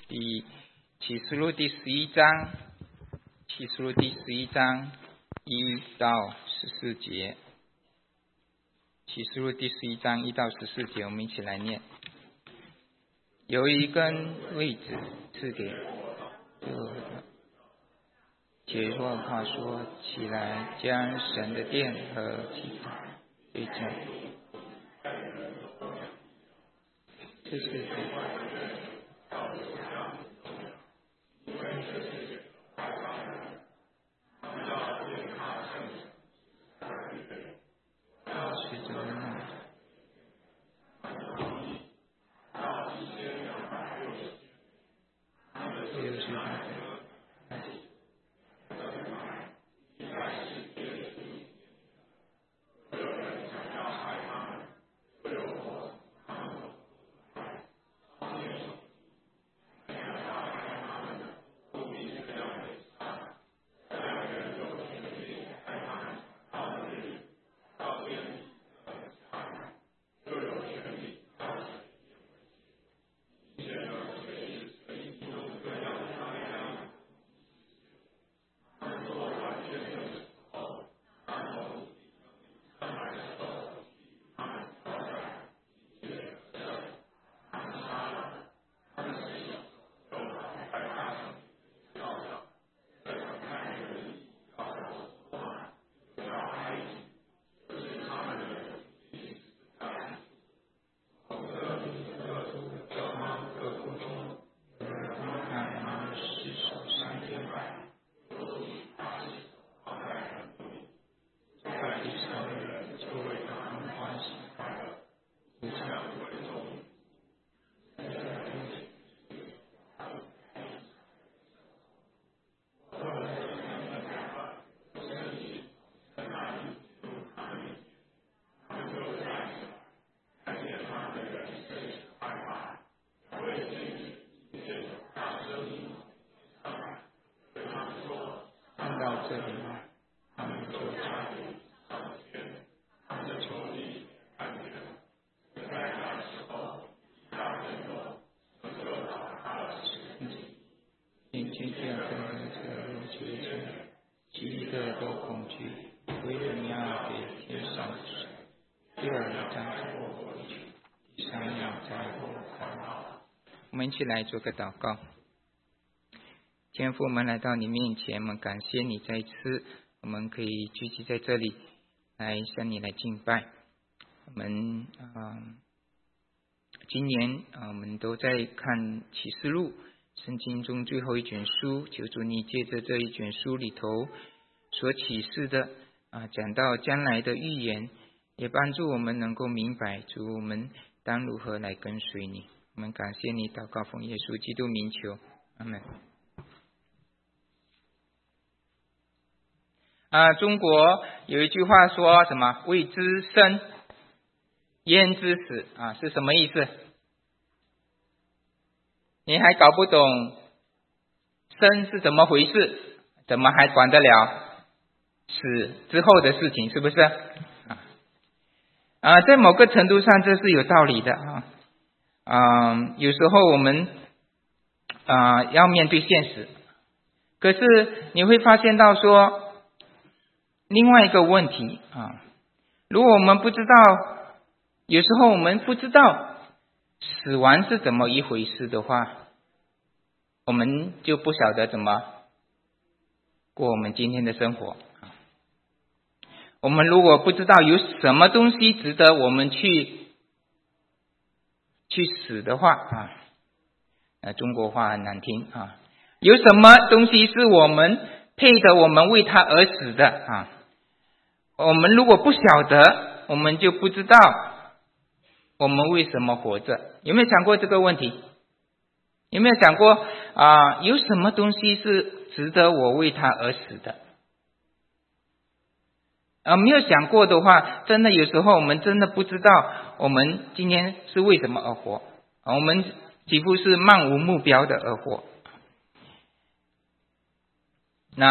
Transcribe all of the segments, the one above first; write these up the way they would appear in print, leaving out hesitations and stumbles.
启示录第11章，启示录第11章1到14节，启示录第11章1到14节，我们一起来念。有一根位置赐给解若话说，起来，将神的殿和祭坛对正。这是这里他们就眼睛这样跟着这路求情，其余的都恐惧，唯荣耀给天上的神。第二章是我回去，第三样在我看到。我们一起来做个祷告。天父，我们来到你面前，我们感谢你再一次我们可以聚集在这里来向你来敬拜。我们今年我们都在看启示录，圣经中最后一卷书，求主你借着这一卷书里头所启示的讲到将来的预言，也帮助我们能够明白主我们当如何来跟随你。我们感谢你，祷告奉耶稣基督名求，阿们。中国有一句话说什么？未知生，焉知死是什么意思？你还搞不懂生是怎么回事，怎么还管得了死之后的事情，是不是？在某个程度上这是有道理的有时候我们要面对现实，可是你会发现到说另外一个问题如果我们不知道，有时候我们不知道死亡是怎么一回事的话，我们就不晓得怎么过我们今天的生活。我们如果不知道有什么东西值得我们去死的话中国话很难听有什么东西是我们配得我们为他而死的我们如果不晓得，我们就不知道我们为什么活着。有没有想过这个问题？有没有想过有什么东西是值得我为他而死的？没有想过的话，真的有时候我们真的不知道我们今天是为什么而活，我们几乎是漫无目标的而活。那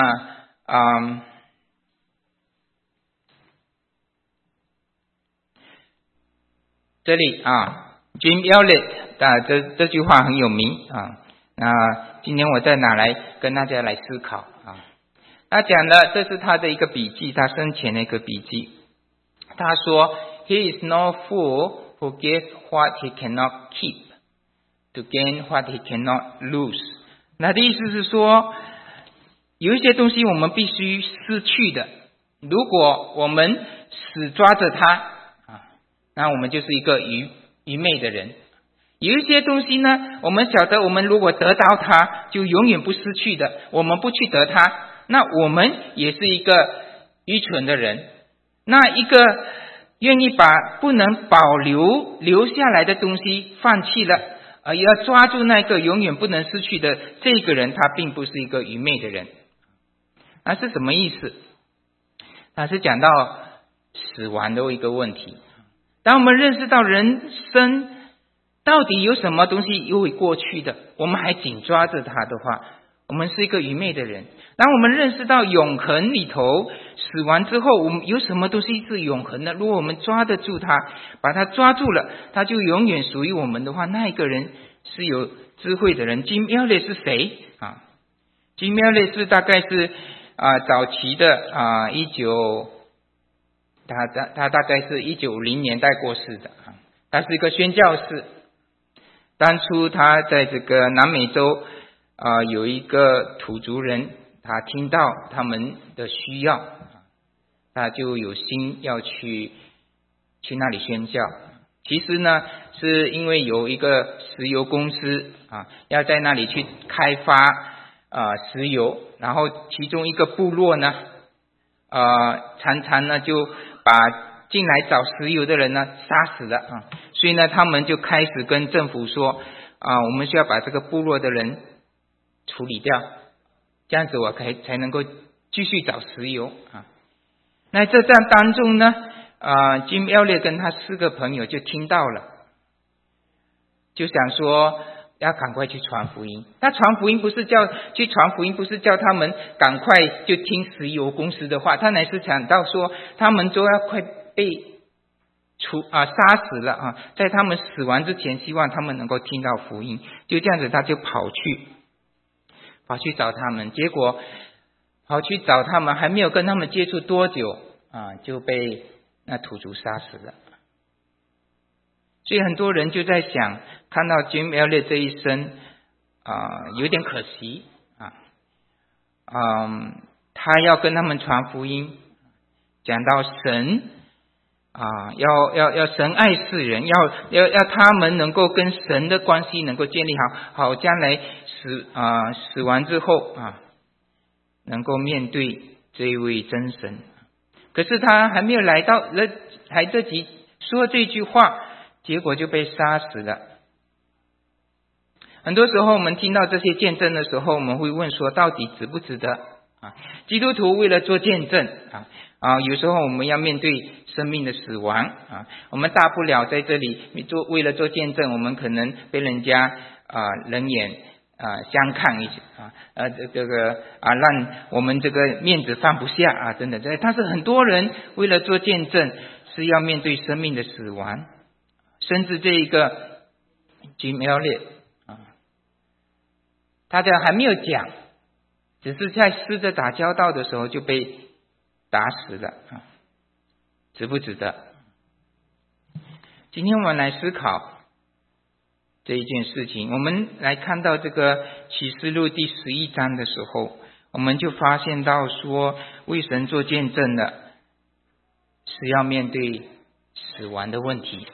这里Jim Elliot 这句话很有名那今天我再拿来跟大家来思考啊。他讲的这是他的一个笔记，他生前的一个笔记。他说 He is no fool who gives what he cannot keep to gain what he cannot lose。 那的意思是说，有一些东西我们必须失去的，如果我们死抓着它啊，那我们就是一个愚昧的人。有一些东西呢，我们晓得我们如果得到它就永远不失去的，我们不去得它，那我们也是一个愚蠢的人。那一个愿意把不能留下来的东西放弃了，而要抓住那个永远不能失去的，这个人他并不是一个愚昧的人。那是什么意思？他是讲到死亡的一个问题。当我们认识到人生到底有什么东西又会过去的，我们还紧抓着它的话，我们是一个愚昧的人。当我们认识到永恒里头死亡之后我们有什么东西是永恒的，如果我们抓得住它，把它抓住了，它就永远属于我们的话，那一个人是有智慧的人。Jim Elliot 是谁啊？ Jim Elliot 是大概是早期的他大概是1950年代过世的啊。他是一个宣教士，当初他在这个南美洲有一个土族人，他听到他们的需要，他就有心要去那里宣教。其实呢，是因为有一个石油公司要在那里去开发石油，然后其中一个部落呢常常呢就把进来找石油的人呢杀死了所以呢他们就开始跟政府说我们需要把这个部落的人处理掉，这样子我才能够继续找石油那这当中呢Jim Elliot 跟他4个朋友就听到了，就想说要赶快去传福音。那传福音不是叫他们赶快就听石油公司的话，他乃是想到说他们都要快被杀死了在他们死亡之前，希望他们能够听到福音。就这样子他就跑去找他们，结果跑去找他们还没有跟他们接触多久就被那土族杀死了。所以很多人就在想，看到 Jim Elliot 这一生有点可惜他要跟他们传福音，讲到神要神爱世人，要他们能够跟神的关系能够建立好将来死亡之后能够面对这一位真神。可是他还没有来得及说这句话，结果就被杀死了。很多时候我们听到这些见证的时候，我们会问说到底值不值得基督徒为了做见证有时候我们要面对生命的死亡我们大不了在这里为了做见证，我们可能被人家冷眼相看一些让我们这个面子放不下等等。但是很多人为了做见证是要面对生命的死亡，甚至这一个 Jim Elliot他还没有讲，只是在试着打交道的时候就被打死了值不值得？今天我们来思考这一件事情。我们来看到这个启示录第11章的时候，我们就发现到说，为神做见证的是要面对死亡的问题，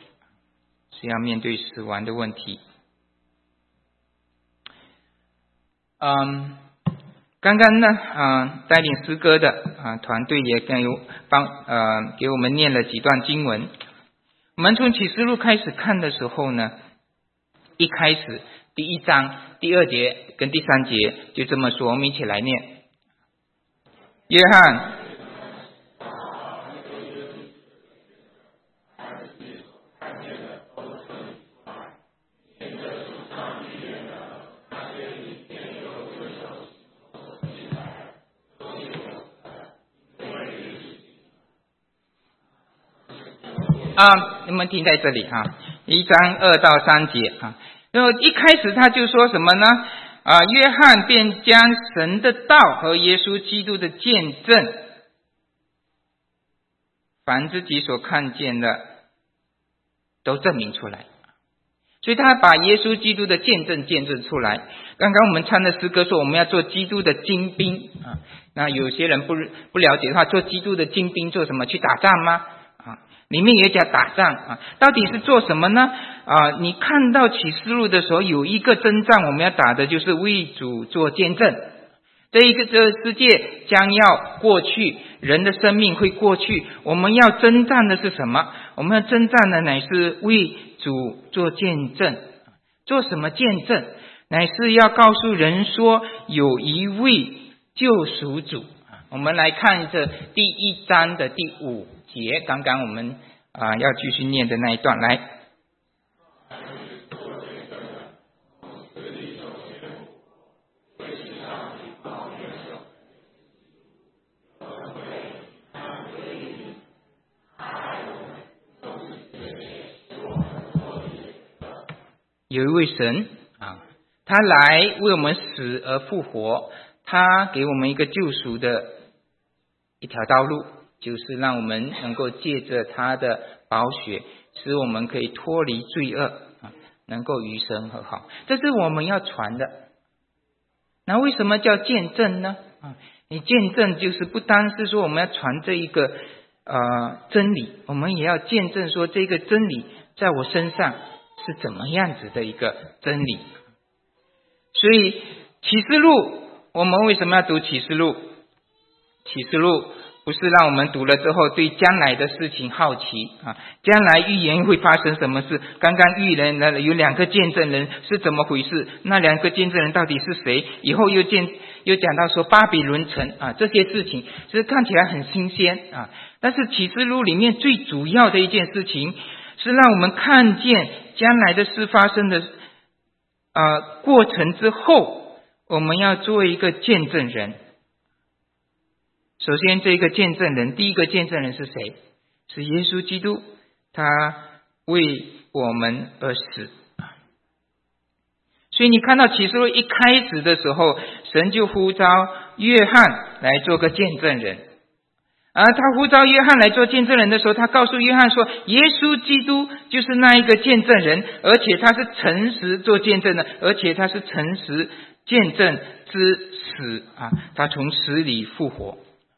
刚刚呢带领诗歌的团队也给我们念了几段经文。我们从启示录开始看的时候呢，一开始第1章第2节跟第3节就这么说，我们一起来念。约翰你们听在这里1章2到3节然后一开始他就说什么呢？ 约翰便将神的道和耶稣基督的见证，凡自己所看见的都证明出来。所以他把耶稣基督的见证出来。刚刚我们唱的诗歌说我们要做基督的精兵那有些人不了解的话，做基督的精兵做什么？去打仗吗？里面也讲打仗到底是做什么呢？你看到启示录的时候，有一个征战我们要打的就是为主做见证。这个世界将要过去，人的生命会过去，我们要征战的是什么？我们要征战的乃是为主做见证。做什么见证？乃是要告诉人说有一位救赎主。我们来看这第1章的第5节，刚刚我们要继续念的那一段。来，有一位神他来为我们死而复活，他给我们一个救赎的一条道路，就是让我们能够借着他的宝血，使我们可以脱离罪恶能够与神和好。这是我们要传的。那为什么叫见证呢？你见证就是不单是说我们要传这一个真理，我们也要见证说这个真理在我身上是怎么样子的一个真理。所以启示录，我们为什么要读启示录？启示录不是让我们读了之后对将来的事情好奇将来预言会发生什么事。刚刚预言了有2个见证人是怎么回事，那2个见证人到底是谁？以后又讲到说巴比伦城这些事情其实看起来很新鲜但是启示录里面最主要的一件事情是让我们看见将来的事发生的过程之后，我们要做一个见证人。首先这个见证人，第一个见证人是谁？是耶稣基督，他为我们而死。所以你看到启示录一开始的时候，神就呼召约翰来做个见证人。他呼召约翰来做见证人的时候，他告诉约翰说耶稣基督就是那一个见证人，而且他是诚实做见证的，而且他是诚实见证之死他从死里复活。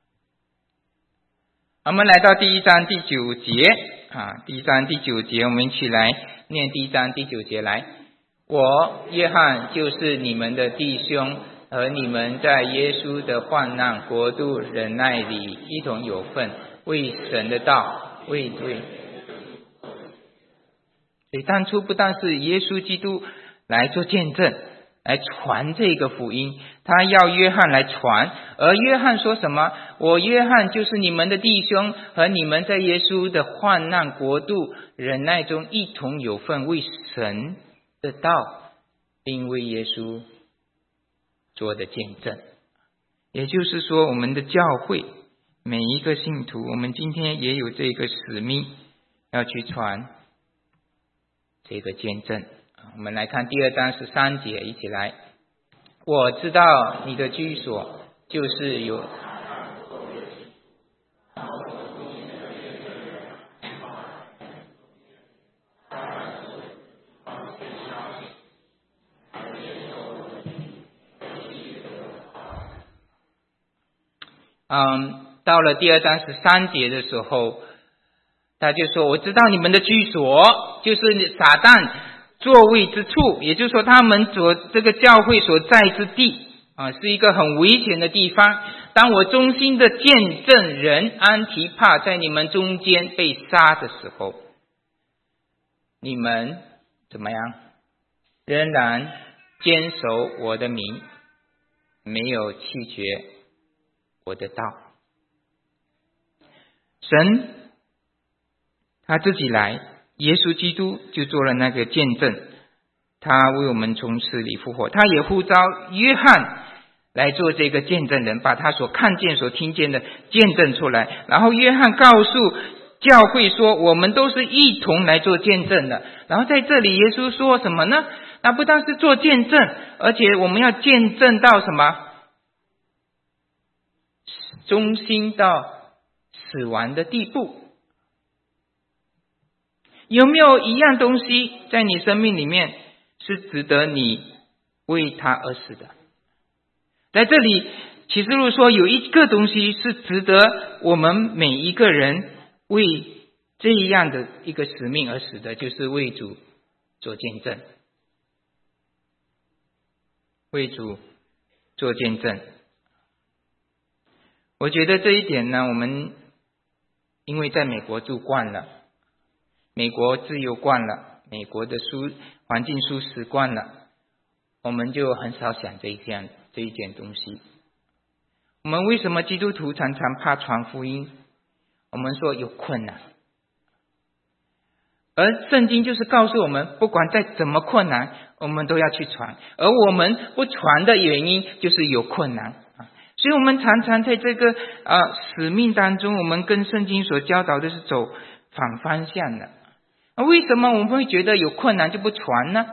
我们来到第1章第9节第1章第9节，我们一起来念第1章第9节。来，我约翰就是你们的弟兄，和你们在耶稣的患难国度忍耐里一同有份，为神的道为罪。所以当初不但是耶稣基督来做见证，来传这个福音，他要约翰来传。而约翰说什么？我约翰就是你们的弟兄，和你们在耶稣的患难国度忍耐中一同有份，为神的道并为耶稣做的见证。也就是说，我们的教会每一个信徒，我们今天也有这个使命，要去传这个见证。我们来看第2章13节，一起来。我知道你的居所就是有到了第2章13节的时候，他就说我知道你们的居所就是撒旦座位之处，也就是说他们这个教会所在之地是一个很危险的地方。当我忠心的见证人安提帕在你们中间被杀的时候，你们怎么样？仍然坚守我的名，没有弃绝我的道。神他自己来，耶稣基督就做了那个见证，他为我们从死里复活。他也呼召约翰来做这个见证人，把他所看见所听见的见证出来。然后约翰告诉教会说，我们都是一同来做见证的。然后在这里耶稣说什么呢？ 那不但是做见证，而且我们要见证到什么？忠心到死亡的地步。有没有一样东西在你生命里面是值得你为他而死的？在这里启示录说有一个东西是值得我们每一个人为这样的一个使命而死的，就是为主做见证。为主做见证。我觉得这一点呢，我们因为在美国住惯了，美国自由惯了，美国的环境舒适惯了，我们就很少想这一件东西。我们为什么基督徒常常怕传福音？我们说有困难，而圣经就是告诉我们，不管再怎么困难，我们都要去传。而我们不传的原因就是有困难。所以我们常常在这个使命当中，我们跟圣经所教导的是走反方向的。为什么我们会觉得有困难就不传呢？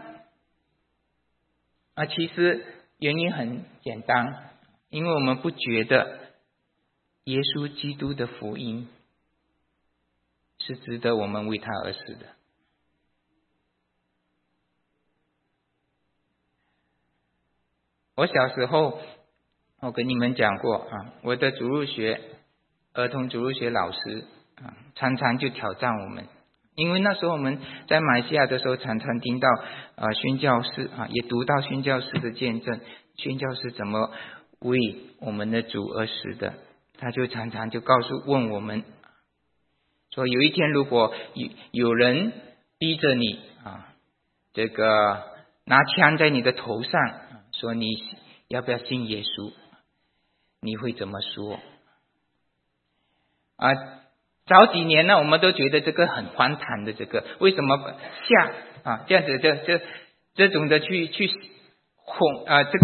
其实原因很简单，因为我们不觉得耶稣基督的福音是值得我们为他而死的。我小时候我跟你们讲过我的儿童主日学老师常常就挑战我们，因为那时候我们在马来西亚的时候，常常听到宣教士也读到宣教士的见证，宣教士怎么为我们的主而死的。他就常常就问我们说，有一天如果有人逼着你这个拿枪在你的头上，说你要不要信耶稣，你会怎么说？早几年呢，我们都觉得这个很荒唐的，这个为什么这样子这种的去哄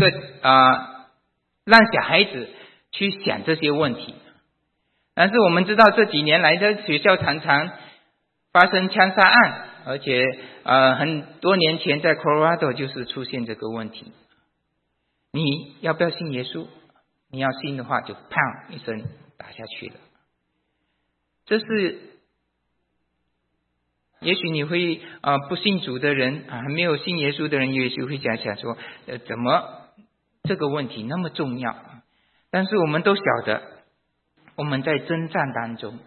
让小孩子去想这些问题。但是我们知道这几年来在学校常常发生枪杀案，而且很多年前在 Colorado 就是出现这个问题。你要不要信耶稣？你要信的话就砰一声打下去了。这是也许你会不信主的人还没有信耶稣的人，也许会想说怎么这个问题那么重要？但是我们都晓得，我们在征战当中，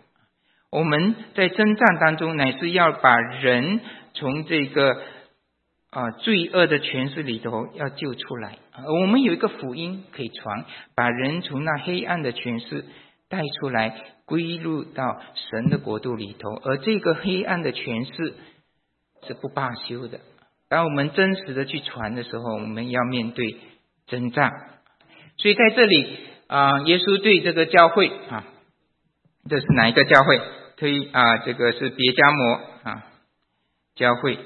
乃是要把人从这个罪恶的权势里头要救出来。我们有一个福音可以传，把人从那黑暗的权势带出来，归入到神的国度里头。而这个黑暗的权势是不罢休的。当我们真实的去传的时候，我们要面对征战。所以在这里耶稣对这个教会这是哪一个教会？这个是别迦摩教会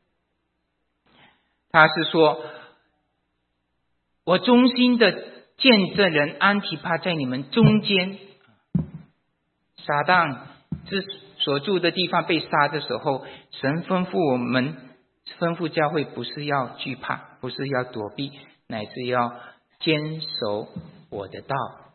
他是说，我忠心的见证人安提帕在你们中间，撒旦所住的地方被杀的时候，神吩咐教会不是要惧怕，不是要躲避，乃是要坚守我的道，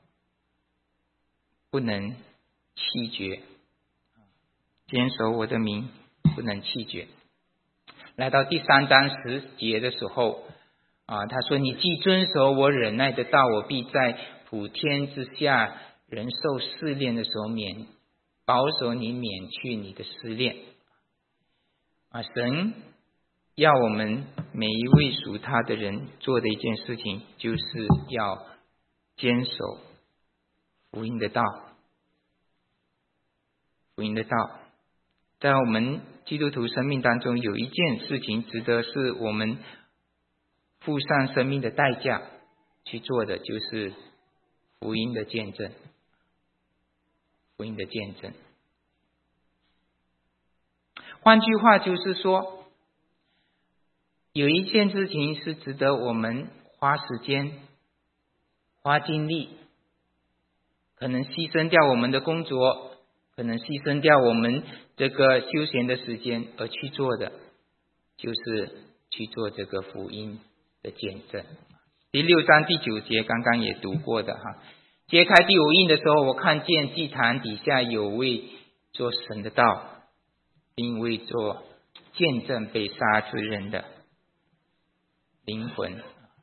不能弃绝，坚守我的名，不能弃绝。来到第3章10节的时候他说，你既遵守我忍耐的道，我必在普天之下人受试炼的时候保守你，免去你的试炼。神要我们每一位属他的人做的一件事情，就是要坚守福音的道。福音的道在我们基督徒生命当中，有一件事情值得是我们付上生命的代价去做的，就是福音的见证。福音的见证，换句话就是说，有一件事情是值得我们花时间花精力，可能牺牲掉我们的工作，可能牺牲掉我们这个休闲的时间而去做的，就是去做这个福音的见证。第6章第9节刚刚也读过的哈。揭开第5印的时候，我看见祭坛底下有位做神的道，并为做见证被杀之人的灵魂。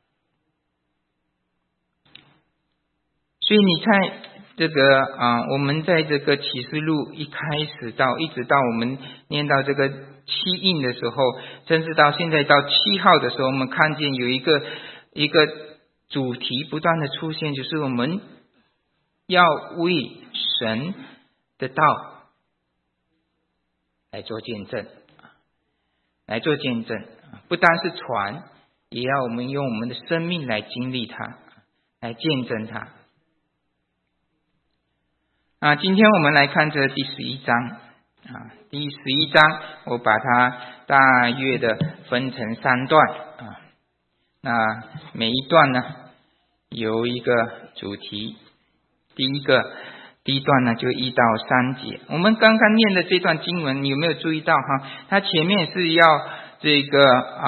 所以你看这个我们在这个启示录一开始一直到我们念到这个7印的时候，甚至到现在到7号的时候，我们看见有一个主题不断的出现，就是我们要为神的道来做见证，不单是传，也要我们用我们的生命来经历它，来见证它。今天我们来看这第11章第11章我把它大约的分成3段那每一段呢有一个主题。第一段呢就1到3节。我们刚刚念的这段经文，你有没有注意到它前面是要这个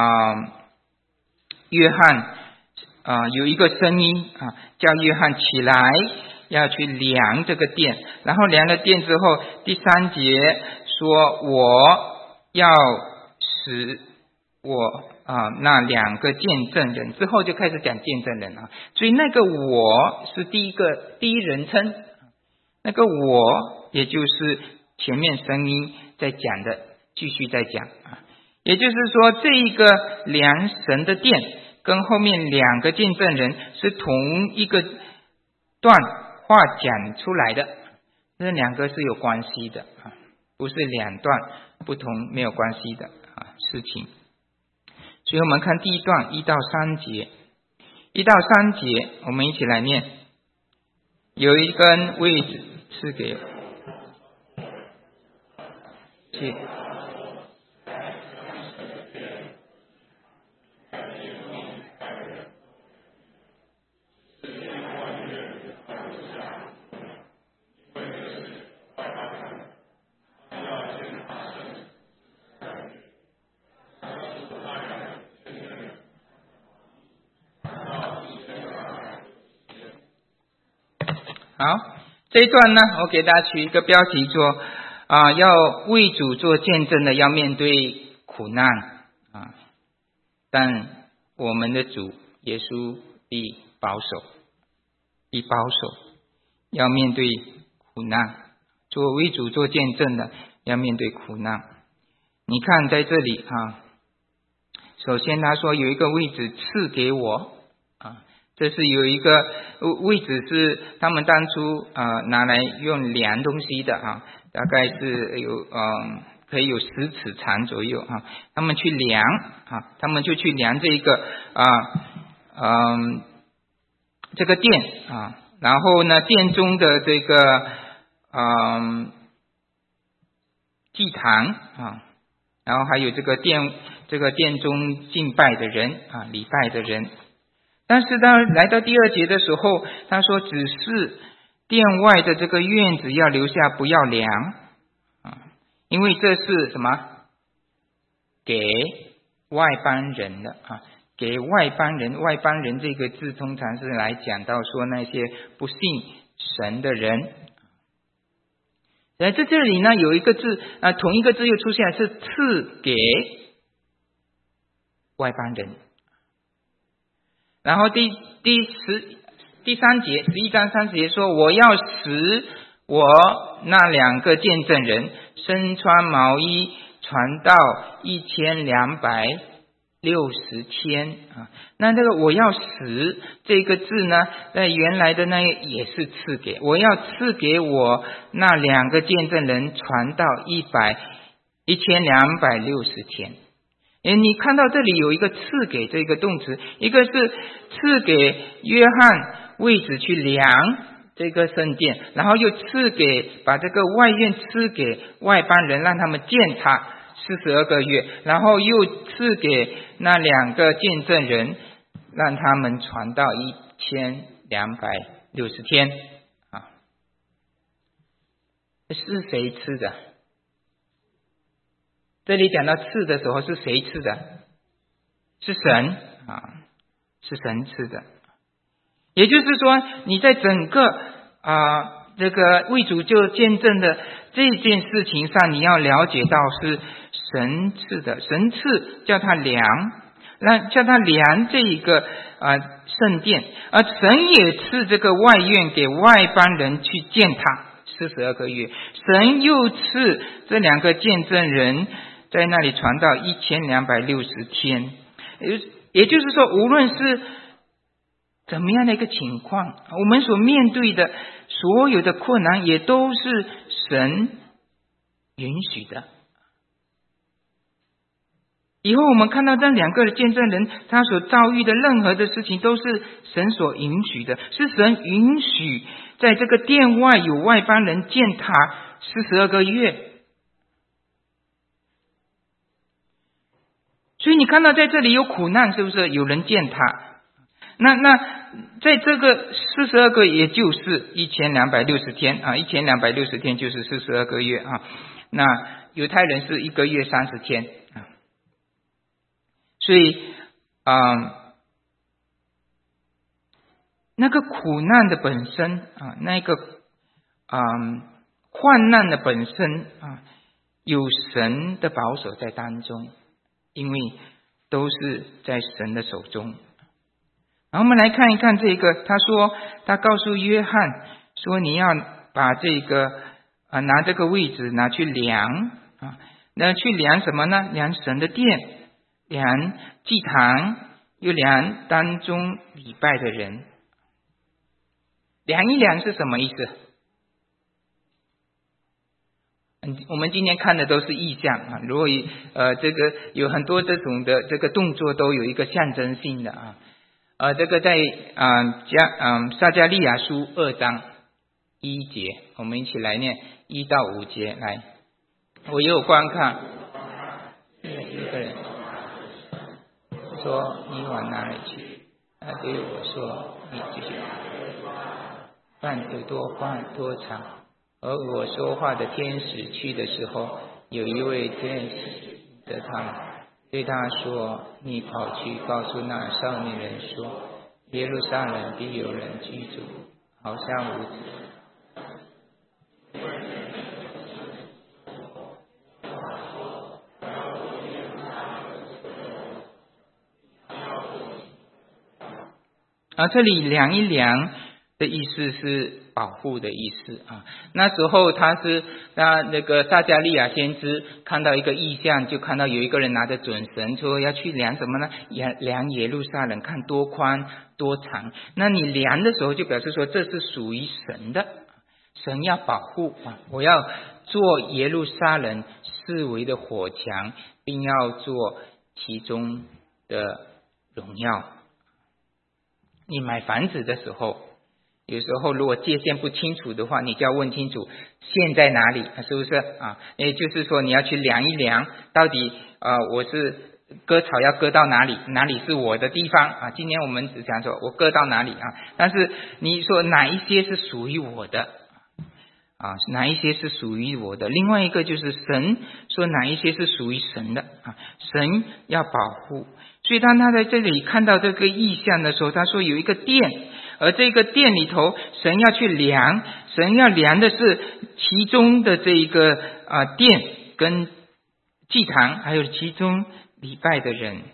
约翰有一个声音叫约翰起来，要去量这个殿，然后量了殿之后，第3节说我要使我那2个见证人，之后就开始讲见证人所以那个我是第一人称，那个我也就是前面声音在讲的，继续在讲也就是说这一个量神的殿跟后面2个见证人是同一个段话讲出来的，这2个是有关系的不是2段不同没有关系的事情。所以我们看第1段1到3节。1到3节我们一起来念。有一根位置是给好，这一段呢我给大家取一个标题做要为主做见证的要面对苦难但我们的主耶稣必保守要面对苦难，做为主做见证的要面对苦难。你看在这里首先他说有一个位置赐给我这是有一个位置是他们当初拿来用量东西的大概是有可以有10尺长左右他们去量他们就去量这一个这个殿然后呢殿中的这个祭坛然后还有这个殿中敬拜的人礼拜的人。但是当来到第2节的时候，他说只是殿外的这个院子要留下，不要量因为这是什么？给外邦人的给外邦人。外邦人这个字通常是来讲到说那些不信神的人。在这里呢有一个字同一个字又出现是赐给外邦人。然后第3节11章30节说我要使我那2个见证人身穿毛衣传道1260天那这个我要使这个字呢在原来的那也是赐给，我要赐给我那2个见证人传道1260天。你看到这里有一个赐给这个动词，一个是赐给约翰位置去量这个圣殿，然后又把这个外院赐给外邦人，让他们见他42个月，然后又赐给那2个见证人，让他们传道1260天是谁赐的？这里讲到赐的时候是谁赐的？ 是神是神赐的。也就是说，你在整个这个为主就见证的这件事情上，你要了解到是神赐的，神赐叫他量，叫他量这一个圣殿，而神也赐这个外院给外邦人去见他42个月，神又赐这2个见证人在那里传道1260天。也就是说，无论是怎么样的一个情况，我们所面对的所有的困难也都是神允许的。以后我们看到这2个见证人他所遭遇的任何的事情都是神所允许的，是神允许在这个殿外有外邦人见他42个月。所以你看到在这里有苦难，是不是有人见他？那在这个42个也就是1260天1260天就是42个月那犹太人是1个月30天所以那个苦难的本身那个患难的本身有神的保守在当中，因为都是在神的手中。然后我们来看一看这个，他告诉约翰说，你要把这个拿这个位置拿去量那去量什么呢？量神的殿，量祭坛，又量当中礼拜的人。量一量是什么意思？我们今天看的都是意象如果这个有很多这种的这个动作都有一个象征性的这个在撒迦利亚书2章1节，我们一起来念1到5节。来，我又观看，一个人说：“你往哪里去？”他对我说：“你继续。饭有多宽多长。”而我说话的天使去的时候，有一位天使的他对他说：“你跑去告诉那少年人说，耶路撒冷必有人居住，好像无子。”这里量一量的意思是保护的意思那时候那个撒迦利亚先知看到一个异象，就看到有一个人拿着准绳说要去量什么呢？量耶路撒冷，看多宽多长。那你量的时候就表示说这是属于神的，神要保护我要做耶路撒冷四围的火墙，并要做其中的荣耀。你买房子的时候，有时候如果界限不清楚的话，你就要问清楚线在哪里，是不是也就是说你要去量一量，到底我是割草要割到哪里，哪里是我的地方今天我们只讲说我割到哪里但是你说哪一些是属于我的哪一些是属于我的。另外一个就是神说哪一些是属于神的神要保护。所以当他在这里看到这个异象的时候，他说有一个殿，而这个殿里头神要去量，神要量的是其中的这一个殿跟祭坛，还有其中礼拜的人。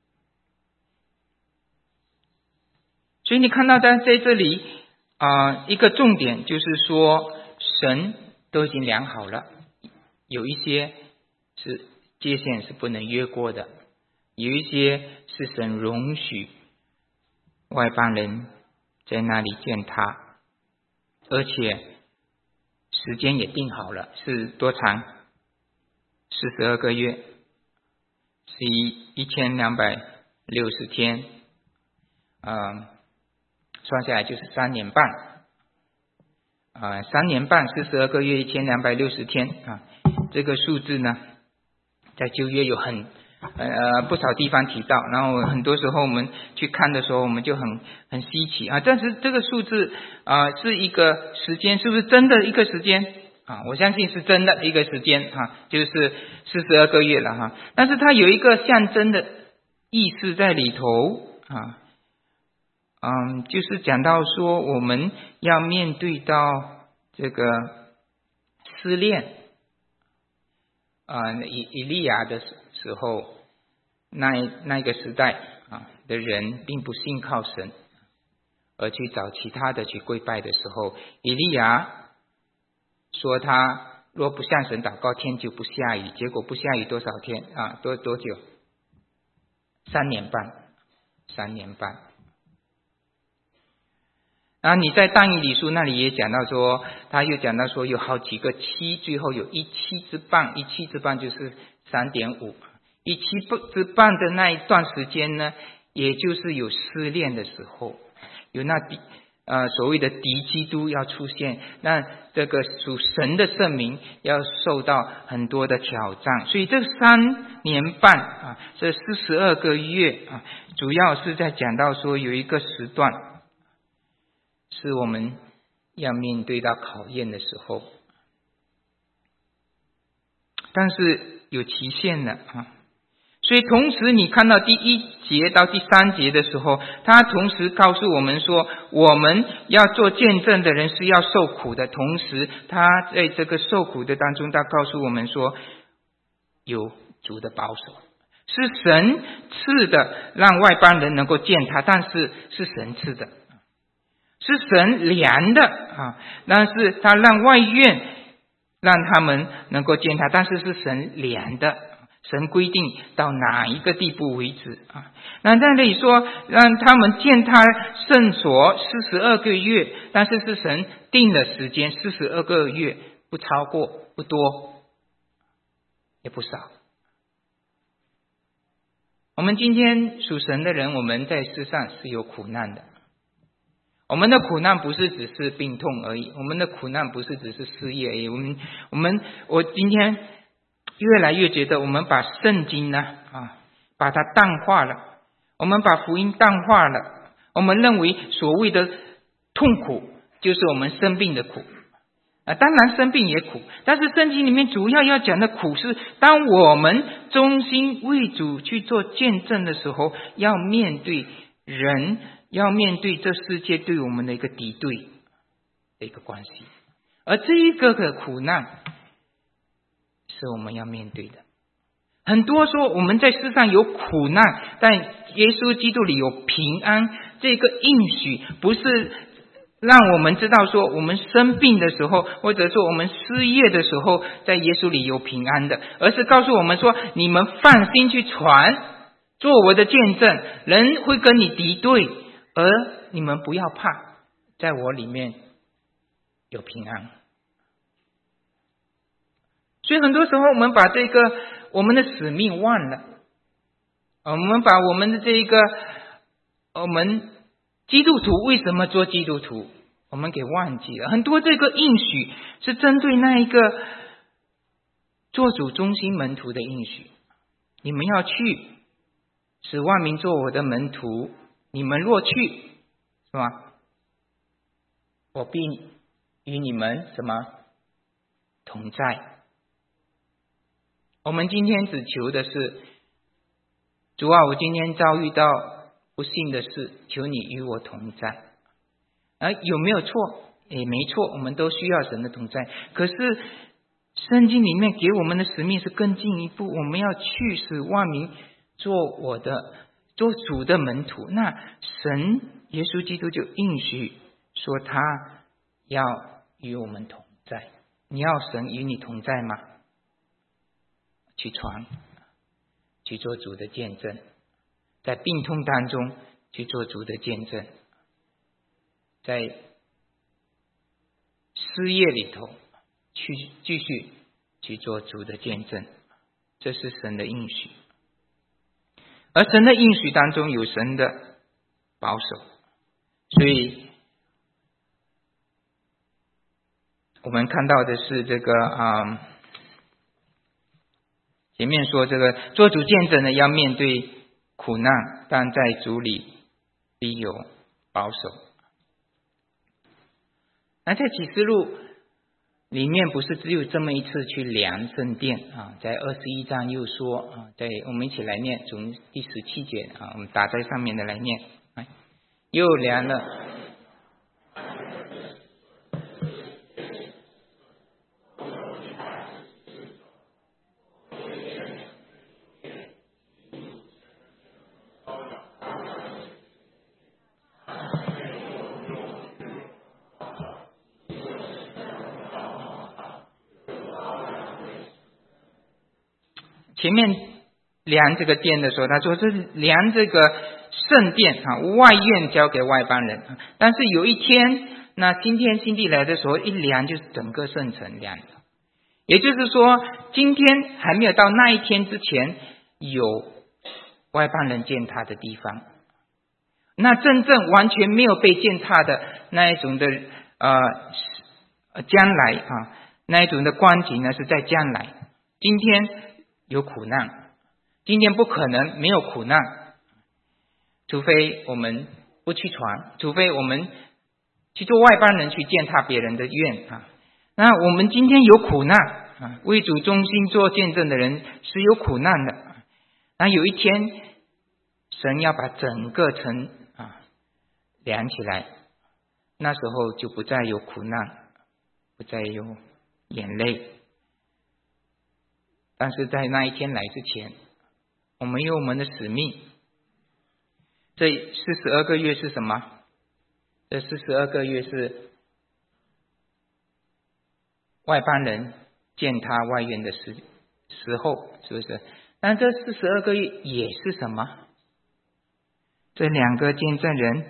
所以你看到在这里一个重点就是说神都已经量好了，有一些是界限是不能越过的，有一些是神容许外邦人在那里见他，而且时间也定好了，是多长？42个月，是1260天算下来就是3年半3年半42个月1260天这个数字呢在旧约有不少地方提到，然后很多时候我们去看的时候我们就很稀奇但是这个数字是一个时间，是不是真的一个时间我相信是真的一个时间就是42个月了但是它有一个象征的意思在里头就是讲到说我们要面对到这个试炼以利亚的时候，那个时代的人并不信靠神，而去找其他的去跪拜的时候，以利亚说他若不向神祷告，天就不下雨。结果不下雨多少天多久？3年半。然后你在但以理书那里也讲到说，他又讲到说有好几个七，最后有一七之半就是 3.5， 一七之半的那一段时间呢，也就是有试炼的时候，有那所谓的敌基督要出现，那这个属神的圣民要受到很多的挑战。所以这3年半这42个月主要是在讲到说有一个时段是我们要面对到考验的时候，但是有期限的所以同时你看到第1节到第3节的时候，他同时告诉我们说，我们要做见证的人是要受苦的，同时他在这个受苦的当中，他告诉我们说有主的保守，是神赐的让外邦人能够见他，但是是神赐的，是神量的但是他让外院让他们能够见他，但是是神量的，神规定到哪一个地步为止那在那里说让他们见他圣所42个月，但是是神定的时间42个月，不超过，不多也不少。我们今天属神的人，我们在世上是有苦难的，我们的苦难不是只是病痛而已，我们的苦难不是只是失业而已。我今天越来越觉得我们把圣经呢把它淡化了，我们把福音淡化了，我们认为所谓的痛苦就是我们生病的苦当然生病也苦，但是圣经里面主要讲的苦是当我们忠心为主去做见证的时候，要面对人，要面对这世界对我们的一个敌对的一个关系，而这一个的苦难是我们要面对的。很多说我们在世上有苦难，但耶稣基督里有平安，这个应许不是让我们知道说我们生病的时候，或者说我们失业的时候在耶稣里有平安的，而是告诉我们说你们放心去传，做我的见证，人会跟你敌对，而你们不要怕，在我里面有平安。所以很多时候我们把这个我们的使命忘了，我们把我们的这一个我们基督徒为什么做基督徒我们给忘记了。很多这个应许是针对那一个做主中心门徒的应许，你们要去使万民做我的门徒，你们若去是吧，我必与你们什么同在。我们今天只求的是主我今天遭遇到不幸的事，求你与我同在有没有错？也没错，我们都需要神的同在。可是圣经里面给我们的使命是更进一步，我们要去使万民做主的门徒。那神耶稣基督就应许说他要与我们同在。你要神与你同在吗？去传，去做主的见证，在病痛当中去做主的见证，在失业里头去继续去做主的见证，这是神的应许。而神的应许当中有神的保守，所以我们看到的是这个前面说这个做主见证的要面对苦难，但在主里必有保守。那在启示录里面不是只有这么一次去量圣殿啊，在21章又说啊，我们一起来念，从第17节啊，我们打在上面的来念，又量了。前面量这个殿的时候，他说是量这个圣殿啊，外院交给外邦人。但是有一天，那新天新地来的时候，一量就是整个圣城量了。也就是说，今天还没有到那一天之前，有外邦人践踏的地方。那真正完全没有被践踏的那一种的将来啊，那一种的光景呢，是在将来。今天有苦难，今天不可能没有苦难，除非我们不去传，除非我们去做外邦人去践踏别人的院啊。那我们今天有苦难啊，为主忠心做见证的人是有苦难的。那有一天，神要把整个城量起来，那时候就不再有苦难，不再有眼泪。但是在那一天来之前，我们有我们的使命。这42个月是什么？这42个月是外邦人践踏外院的时候，是不是？但这42个月也是什么？这两个见证人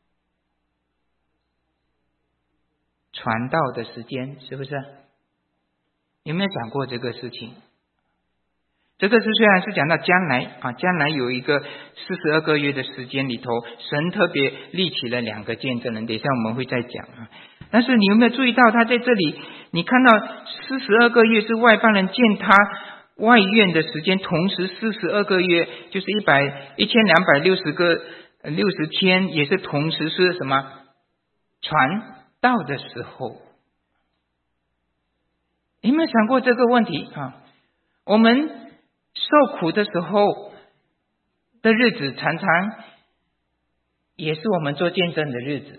传道的时间，是不是？有没有讲过这个事情？这个是虽然是讲到将来啊，将来有一个42个月的时间里头，神特别立起了两个见证人，等一下我们会再讲啊。但是你有没有注意到，他在这里，你看到42个月是外邦人践踏外院的时间，同时42个月就是1260天，也是同时是什么？传道的时候。你有没有想过这个问题啊？我们受苦的时候的日子，常常也是我们做见证的日子。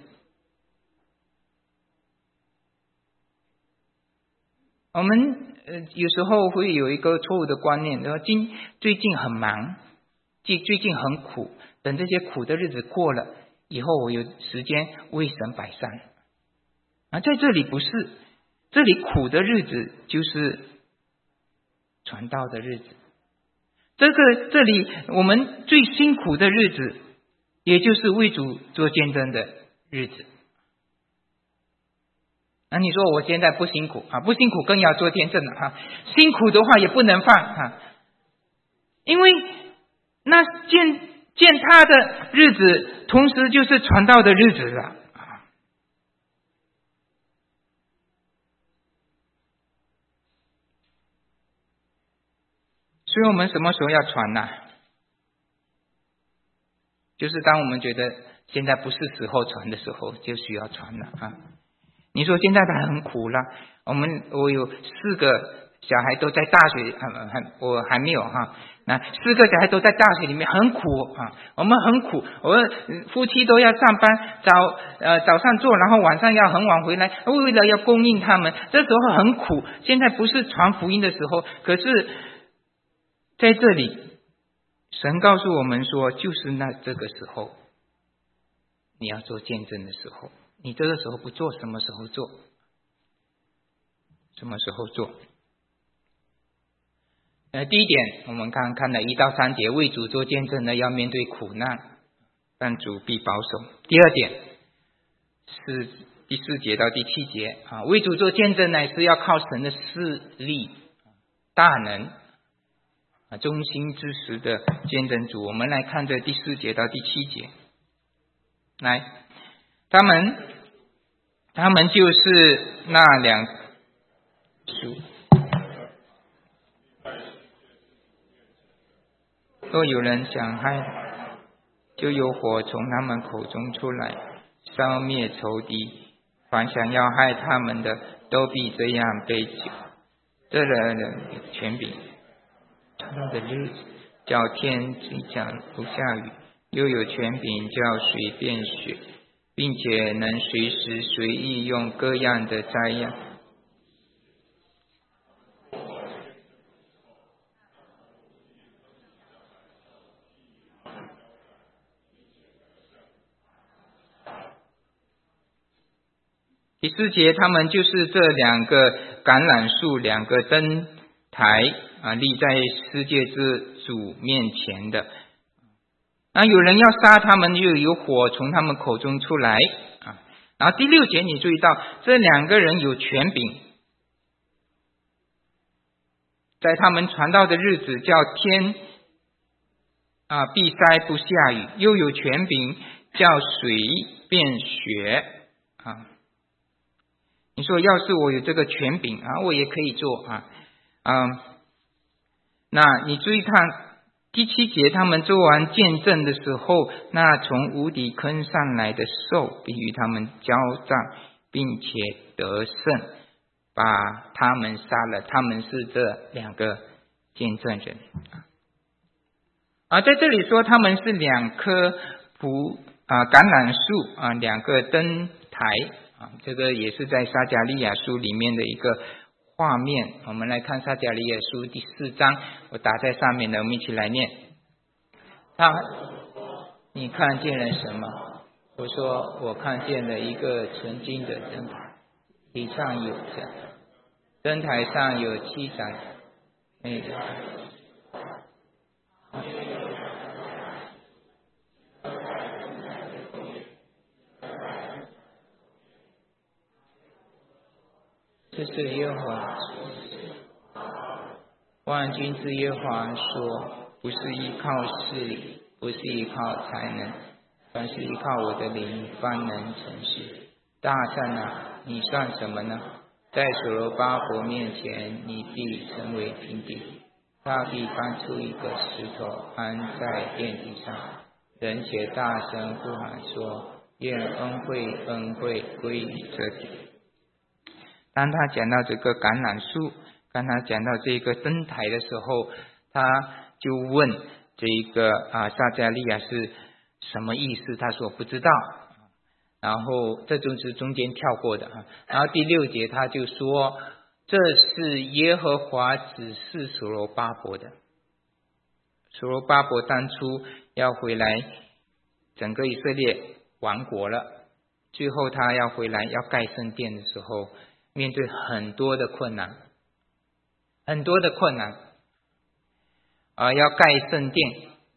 我们有时候会有一个错误的观念，说最近很忙，最近很苦，等这些苦的日子过了以后，我有时间为神摆上。在这里不是，这里苦的日子就是传道的日子。这里我们最辛苦的日子，也就是为主做见证的日子。那你说我现在不辛苦啊？不辛苦更要做见证了啊！辛苦的话也不能放啊，因为那践踏的日子，同时就是传道的日子了啊。所以我们什么时候要传呢？就是当我们觉得现在不是时候传的时候，就需要传了啊。你说现在他很苦了，我有4个小孩都在大学，我还没有哈。那4个小孩都在大学里面，很苦啊，我们很苦，我们夫妻都要上班，早上做，然后晚上要很晚回来，为了要供应他们，这时候很苦。现在不是传福音的时候，可是在这里，神告诉我们说，就是这个时候，你要做见证的时候。你这个时候不做，什么时候做？什么时候做？第一点，我们刚刚看了1到3节，为主做见证呢，要面对苦难，但主必保守。第二点是第4节到第7节啊，为主做见证呢，是要靠神的势力、大能忠心之实的见证主。我们来看这第4节到第7节，来，他们就是那2属，若有人想害，就有火从他们口中出来，烧灭仇敌， 凡想要害他们的，都必这样被救。这人有权柄，他的日子叫天降不下雨，又有权柄叫水变血，并且能随时随意用各样的灾殃。第4节，他们就是这2个橄榄树，2个灯台立在世界之主面前的。那有人要杀他们，又有火从他们口中出来然后第6节你注意到，这2个人有权柄，在他们传道的日子，叫天必灾不下雨，又有权柄叫水变血你说要是我有这个权柄我也可以做那你注意看第7节，他们做完见证的时候，那从无底坑上来的兽必与他们交战，并且得胜，把他们杀了。他们是这2个见证人在这里说他们是2棵橄榄树2个灯台这个也是在撒迦利亚书里面的一个画面。我们来看撒迦利亚书第4章，我打在上面的，我们一起来念。你看见了什么？我说我看见了一个纯金的灯台，地上有着，灯台上有7盏这是耶和华万军之耶和华说，不是依靠势力，不是依靠才能，凡是依靠我的灵，方能成事。大善你算什么呢？在所罗巴伯面前，你必成为平地，他必搬出一个石头安在殿顶上，人且大声呼喊说，愿恩惠归于这地。当他讲到这个橄榄树，当他讲到这个灯台的时候，他就问这个撒迦利亚是什么意思，他说不知道，然后这就是中间跳过的然后第6节他就说，这是耶和华指示所罗巴伯的。所罗巴伯当初要回来，整个以色列亡国了，最后他要回来要盖圣殿的时候，面对很多的困难要盖圣殿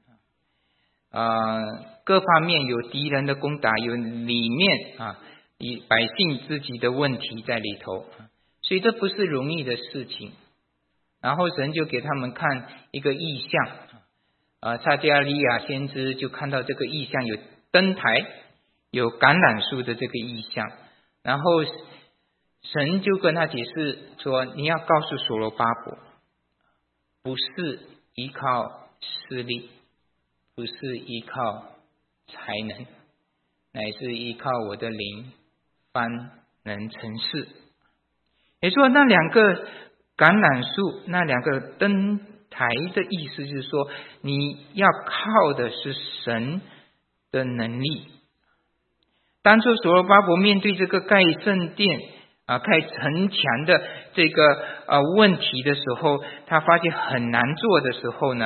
各方面有敌人的攻打，有里面以百姓自己的问题在里头所以这不是容易的事情。然后神就给他们看一个异象撒迦利亚先知就看到这个异象，有灯台有橄榄树的这个异象，然后神就跟他解释说，你要告诉所罗巴伯，不是依靠势力，不是依靠才能，乃是依靠我的灵，方能成事。也说那2个橄榄树，那2个灯台的意思就是说，你要靠的是神的能力。当初所罗巴伯面对这个盖圣殿盖城墙的这个问题的时候，他发现很难做的时候呢，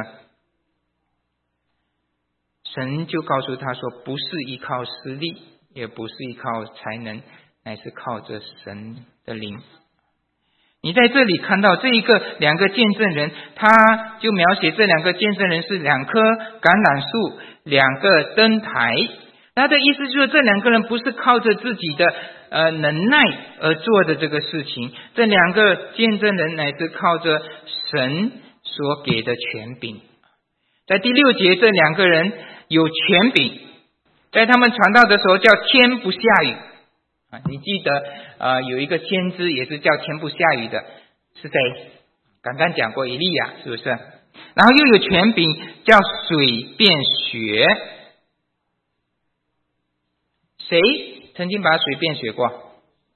神就告诉他说，不是依靠实力，也不是依靠才能，乃是靠着神的灵。你在这里看到这2个见证人，他就描写这2个见证人是2棵橄榄树，2个灯台。他的意思就是这2个人不是靠着自己的能耐而做的这个事情，这2个见证人乃是靠着神所给的权柄。在第6节，这2个人有权柄，在他们传道的时候叫天不下雨你记得有一个先知也是叫天不下雨的，是谁？刚刚讲过以利亚，是不是？然后又有权柄叫水变血。谁曾经把水变血过？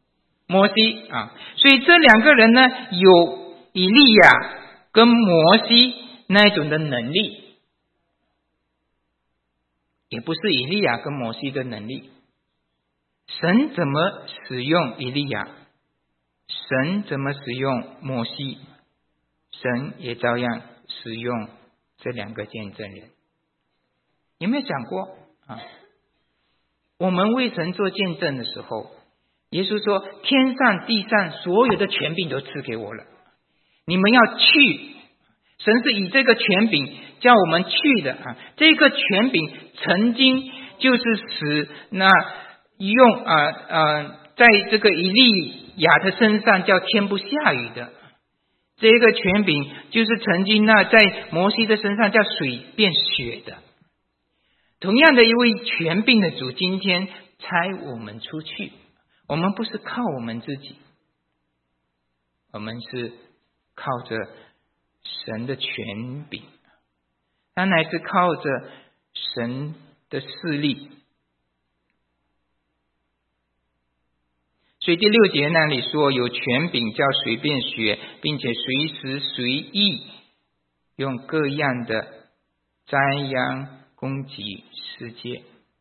摩西啊。所以这两个人呢，有以利亚跟摩西那一种的能力，也不是以利亚跟摩西的能力。神怎么使用以利亚，神怎么使用摩西，神也照样使用这两个见证人。有没有想过啊？我们为神做见证的时候，耶稣说天上地上所有的权柄都赐给我了，你们要去。神是以这个权柄叫我们去的啊。这个权柄曾经就是使那用在这个以利亚的身上叫天不下雨的，这个权柄就是曾经在摩西的身上叫水变血的。同样的一位权柄的主，今天差我们出去，我们不是靠我们自己，我们是靠着神的权柄，他乃是靠着神的势力。所以第6节那里说，有权柄叫水变血，并且随时随意用各样的灾殃攻击世界。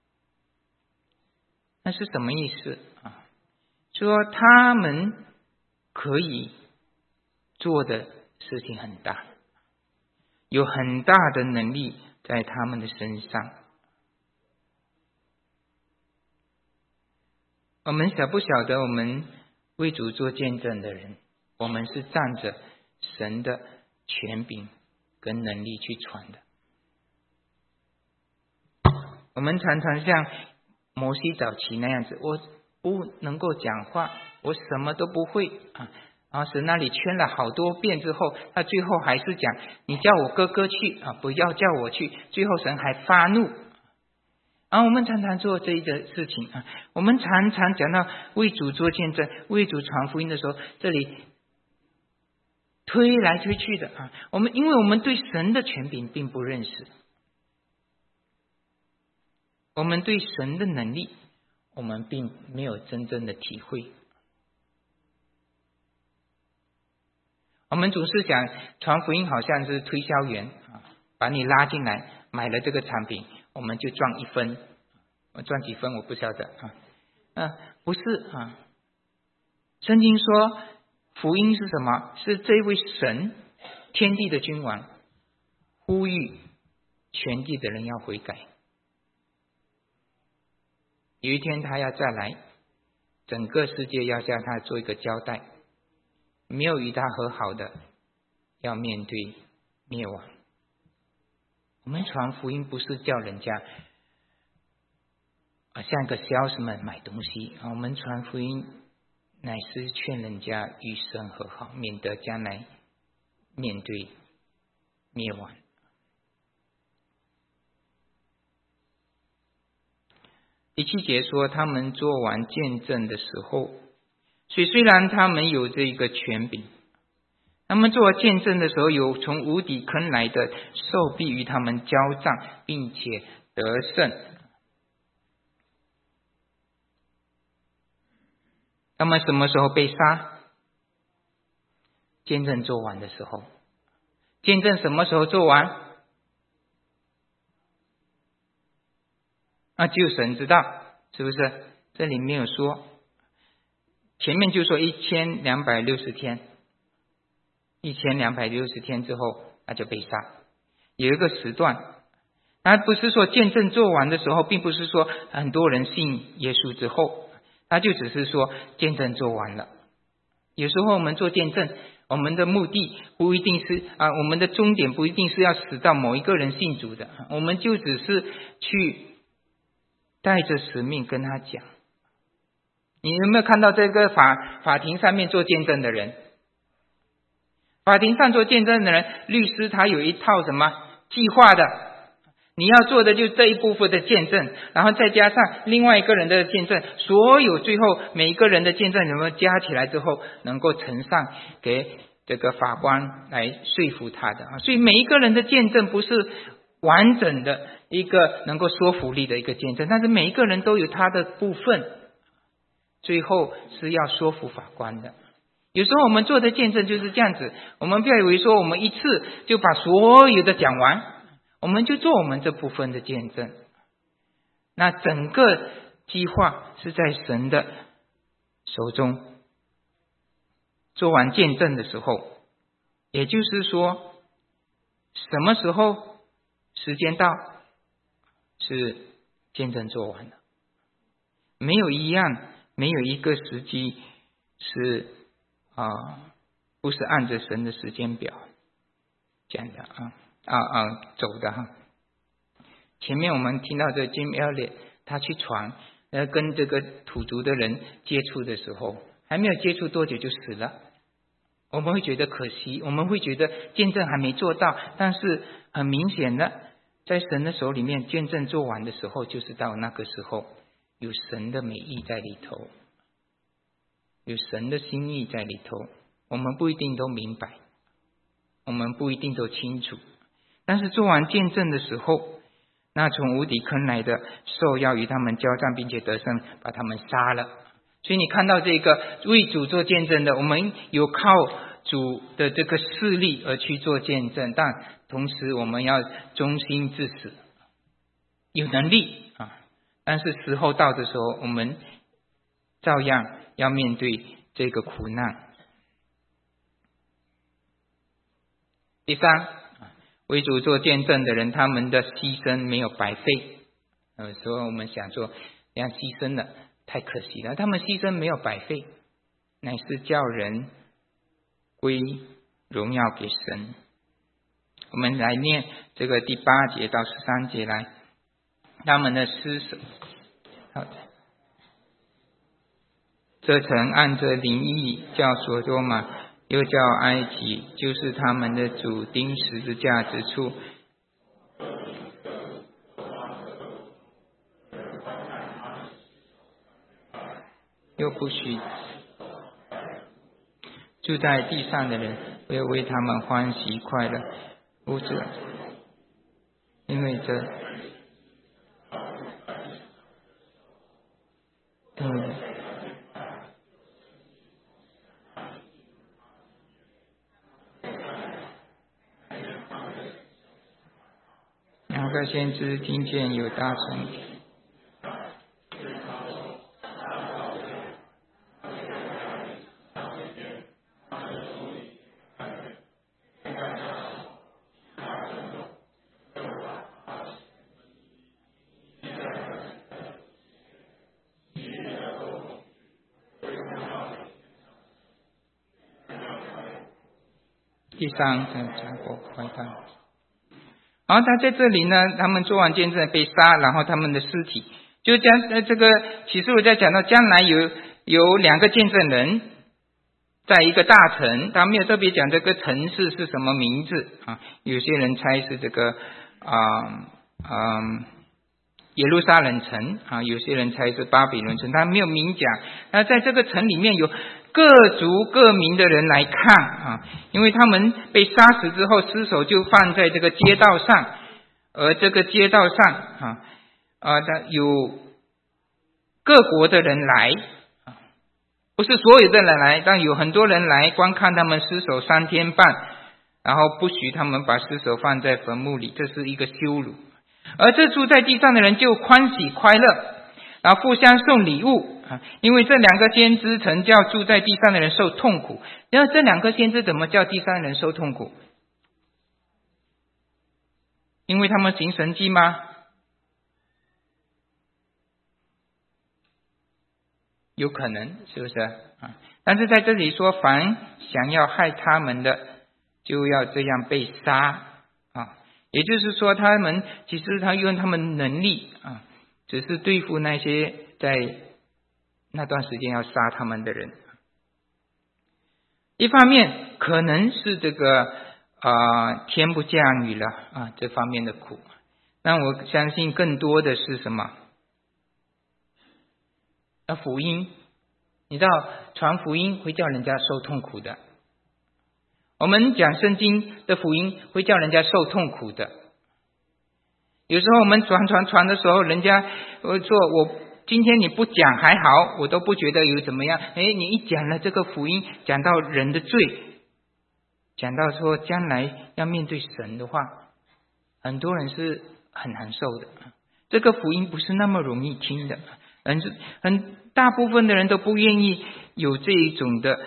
那是什么意思啊？说他们可以做的事情很大，有很大的能力在他们的身上。我们晓不晓得，我们为主做见证的人，我们是仗着神的权柄跟能力去传的。我们常常像摩西早期那样子，我不能够讲话，我什么都不会啊。然后神那里劝了好多遍之后，他最后还是讲你叫我哥哥去啊，不要叫我去。最后神还发怒。我们常常做这一个事情啊，我们常常讲到为主做见证、为主传福音的时候，这里推来推去的啊。因为我们对神的权柄并不认识，我们对神的能力，我们并没有真正的体会。我们总是讲传福音好像是推销员啊，把你拉进来，买了这个产品，我们就赚1分，我赚几分我不晓得啊。不是啊。圣经说福音是什么？是这位神，天地的君王，呼吁全地的人要悔改。有一天他要再来，整个世界要向他做一个交代，没有与他和好的要面对灭亡。我们传福音不是叫人家像一个 salesman 买东西，我们传福音乃是劝人家与神和好，免得将来面对灭亡。第7节说他们做完见证的时候，所以虽然他们有这个权柄，他们做见证的时候，有从无底坑来的兽必与他们交战，并且得胜。他们什么时候被杀？见证做完的时候。见证什么时候做完？只有神知道，是不是？这里没有说，前面就说1260天，1260天之后他就被杀，有一个时段。他不是说见证做完的时候，并不是说很多人信耶稣之后，他就只是说见证做完了。有时候我们做见证，我们的目的不一定是我们的终点不一定是要使到某一个人信主的，我们就只是去带着使命跟他讲。你有没有看到这个法庭上面做见证的人？法庭上做见证的人，律师他有一套什么计划的，你要做的就这一部分的见证，然后再加上另外一个人的见证，所有最后每一个人的见证能够加起来之后，能够呈上给这个法官来说服他的。所以每一个人的见证不是完整的一个能够说服力的一个见证，但是每一个人都有他的部分。 最后是要说服法官的。有时候我们做的见证就是这样子，我们不要以为说我们一次就把所有的讲完，我们就做我们这部分的见证。那整个计划是在神的手中。做完见证的时候，也就是说什么时候时间到，是见证做完了，没有一样，没有一个时机是不是按着神的时间表讲的走的哈。前面我们听到这 Jim Elliot 他去传跟这个土族的人接触的时候，还没有接触多久就死了。我们会觉得可惜，我们会觉得见证还没做到，但是很明显的，在神的手里面，见证做完的时候，就是到那个时候，有神的美意在里头，有神的心意在里头。我们不一定都明白，我们不一定都清楚，但是做完见证的时候，那从无底坑来的兽要与他们交战，并且得胜，把他们杀了。所以你看到这个为主做见证的，我们有靠主的这个势力而去做见证，但同时我们要忠心至死，有能力但是时候到的时候，我们照样要面对这个苦难。第三，为主做见证的人，他们的牺牲没有白费。有时候我们想说，这样牺牲了太可惜了，他们牺牲没有白费，乃是叫人归荣耀给神。我们来念这个第8节到13节来，他们的尸首。好的，这城按着灵意叫所多玛，又叫埃及，就是他们的主钉十字架之处。又不许住在地上的人，要为他们欢喜快乐，不是因为这两个先知听见有大声，第三加过坏蛋。然后他在这里呢，他们做完见证被杀，然后他们的尸体就将这个启示录在讲到将来有2个见证人，在一个大城，他没有特别讲这个城市是什么名字有些人猜是这个耶路撒冷城有些人猜是巴比伦城，他没有明讲。那在这个城里面有各族各民的人来看因为他们被杀死之后，尸首就放在这个街道上，而这个街道上有各国的人来不是所有的人来，但有很多人来观看他们尸首3天半，然后不许他们把尸首放在坟墓里，这是一个羞辱。而这住在地上的人就欢喜快乐，然后互相送礼物因为这2个先知曾叫住在地上的人受痛苦。然后这2个先知怎么叫地上的人受痛苦？因为他们行神迹吗？有可能，是不是但是在这里说，凡想要害他们的，就要这样被杀也就是说，他们其实他用他们能力只是对付那些在那段时间要杀他们的人。一方面可能是这个天不降雨了这方面的苦，但我相信更多的是什么？福音，你知道传福音会叫人家受痛苦的。我们讲圣经的福音会叫人家受痛苦的。有时候我们传的时候，人家说今天你不讲还好，我都不觉得有怎么样。你一讲了这个福音，讲到人的罪，讲到说将来要面对神的话，很多人是很难受的。这个福音不是那么容易听的，很大部分的人都不愿意有这一种的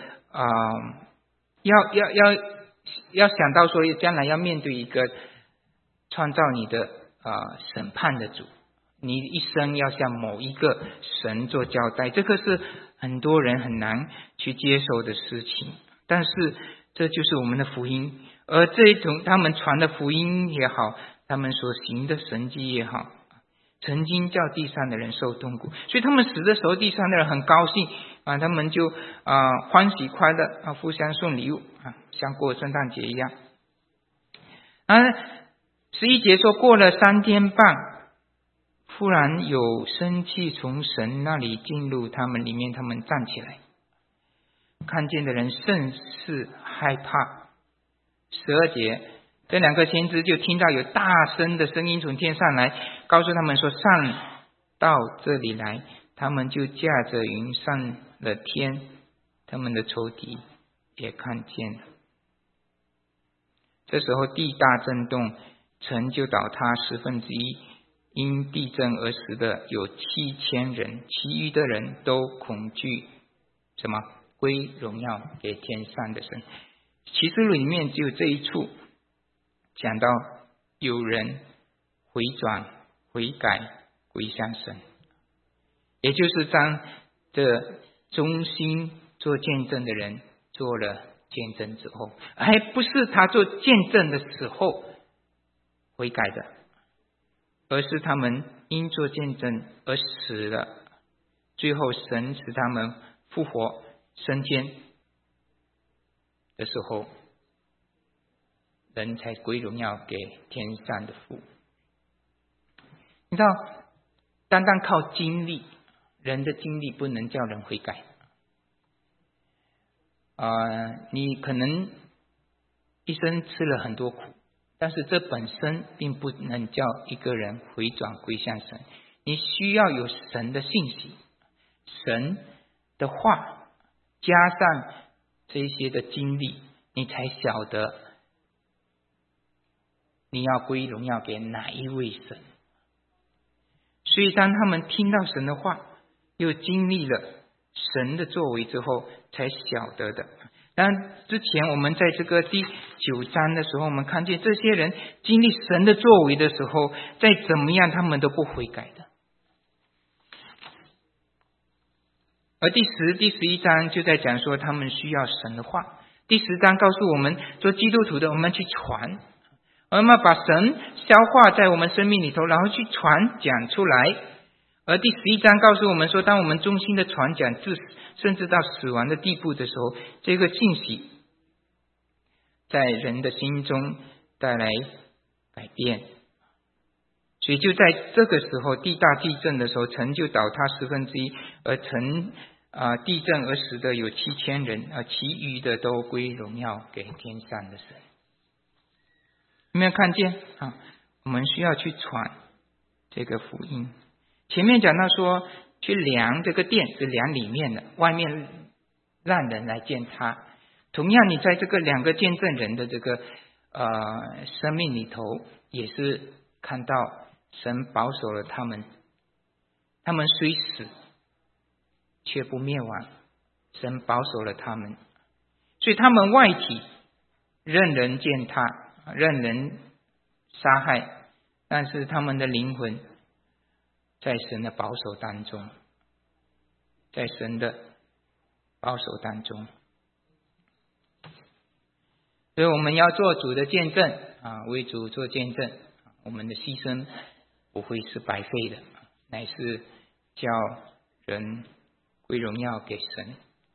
要想到说将来要面对一个创造你的审判的主，你一生要向某一个神做交代，这个是很多人很难去接受的事情。但是这就是我们的福音，而这一种他们传的福音也好，他们所行的神迹也好，曾经叫地上的人受痛苦，所以他们死的时候，地上的人很高兴他们就欢喜快乐互相送礼物像过圣诞节一样。11节说，过了3天半，忽然有生气从神那里进入他们里面，他们站起来，看见的人甚是害怕。12节，这2个先知就听到有大声的声音从天上来，告诉他们说，上到这里来。他们就驾着云上了天，他们的仇敌也看见了。这时候地大震动，城就倒塌1/10，因地震而死的有7000人，其余的人都恐惧什么？归荣耀给天上的神。启示录里面只有这一处讲到有人回转悔改归向神，也就是当这忠心做见证的人做了见证之后，还不是他做见证的时候悔改的，而是他们因做见证而死了，最后神使他们复活升天的时候，人才归荣耀给天上的父。你知道，单单靠经历，人的经历不能叫人悔改。你可能一生吃了很多苦，但是这本身并不能叫一个人回转归向神。你需要有神的信息，神的话，加上这些的经历，你才晓得你要归荣耀给哪一位神。所以当他们听到神的话，又经历了神的作为之后，才晓得的。当然之前我们在这个第9章的时候，我们看见这些人经历神的作为的时候，再怎么样他们都不悔改的。而第10、第11章就在讲说他们需要神的话。第10章告诉我们，做基督徒的我们去传，我们把神消化在我们生命里头，然后去传讲出来。而第11章告诉我们说，当我们忠心的传讲甚至到死亡的地步的时候，这个信息在人的心中带来改变。所以就在这个时候，地大地震的时候，城就倒塌1/10，而城地震而死的有7000人，其余的都归荣耀给天上的神。有没有看见我们需要去传这个福音。前面讲到说，去量这个殿是量里面的，外面让人来见他。同样，你在这个2个见证人的这个生命里头，也是看到神保守了他们，他们虽死却不灭亡，神保守了他们，所以他们外体任人践踏，任人杀害，但是他们的灵魂在神的保守当中，在神的保守当中。所以我们要做主的见证为主做见证，我们的牺牲不会是白费的，乃是叫人归荣耀给神。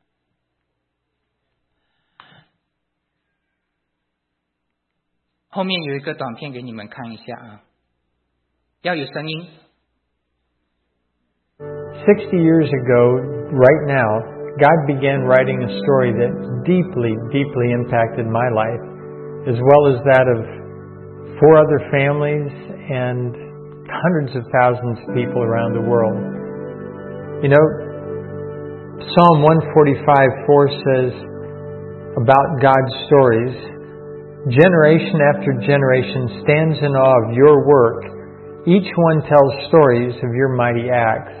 后面有一个短片给你们看一下要有声音。 60 years ago, right now, God began writing a story that deeply, deeply impacted my life, as well as that of 4 other families and hundreds of thousands of people around the world. You know, Psalm 145:4 says about God's stories, generation after generation stands in awe of your work. Each one tells stories of your mighty acts.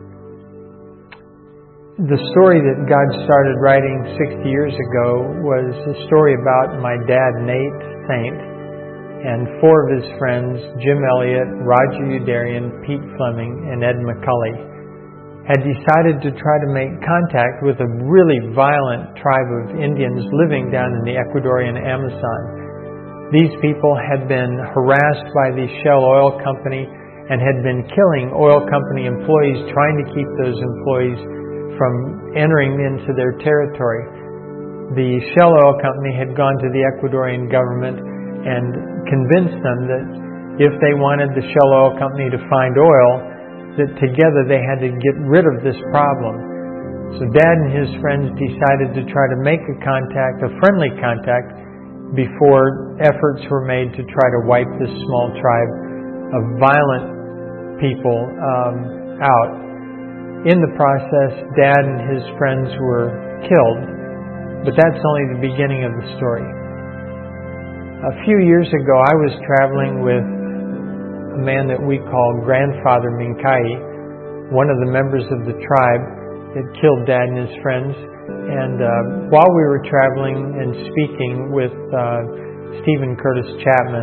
The story that God started writing 60 years ago was a story about my dad, Nate Saint, and 4 of his friends, Jim Elliott, Roger Udarian, Pete Fleming, and Ed McCulley, had decided to try to make contact with a really violent tribe of Indians living down in the Ecuadorian Amazon. These people had been harassed by the Shell Oil Company and had been killing oil company employees, trying to keep those employees from entering into their territory. The Shell Oil Company had gone to the Ecuadorian government and convinced them that if they wanted the Shell Oil Company to find oil, that together they had to get rid of this problem. So Dad and his friends decided to try to make a friendly contact, before efforts were made to try to wipe this small tribe of violent people out. In the process, Dad and his friends were killed, but that's only the beginning of the story. A few years ago, I was traveling with a man that we call Grandfather Minkai, one of the members of the tribe that killed Dad and his friends. And while we were traveling and speaking with Stephen Curtis Chapman,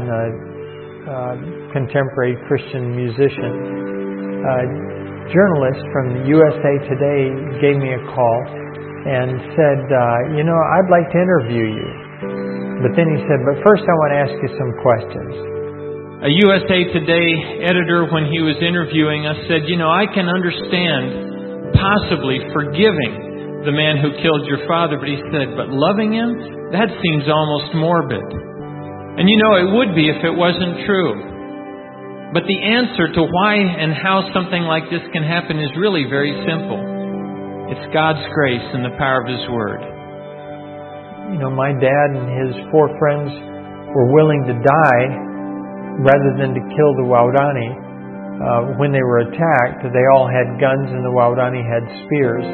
a contemporary Christian musician, a journalist from USA Today gave me a call and said, I'd like to interview you. But then he said, but first I want to ask you some questions. A USA Today editor, when he was interviewing us, said, I can understand possibly forgiving the man who killed your father, but he said, but loving him? That seems almost morbid. And it would be if it wasn't true. But the answer to why and how something like this can happen is really very simple. It's God's grace and the power of His Word. My dad and his 4 friends were willing to die rather than to kill the Waodani. When they were attacked, they all had guns and the Waodani had spears.